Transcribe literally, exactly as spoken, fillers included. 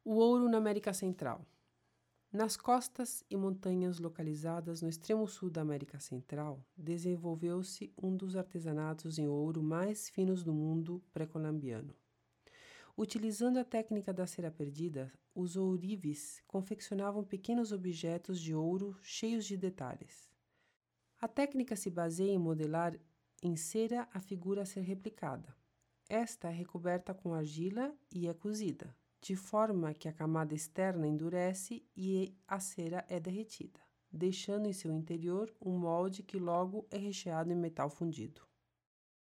O ouro na América Central. Nas costas e montanhas localizadas no extremo sul da América Central, desenvolveu-se um dos artesanatos em ouro mais finos do mundo pré-colombiano. Utilizando a técnica da cera perdida, os ourives confeccionavam pequenos objetos de ouro cheios de detalhes. A técnica se baseia em modelar em cera a figura a ser replicada. Esta é recoberta com argila e é cozida, de forma que a camada externa endurece e a cera é derretida, deixando em seu interior um molde que logo é recheado em metal fundido.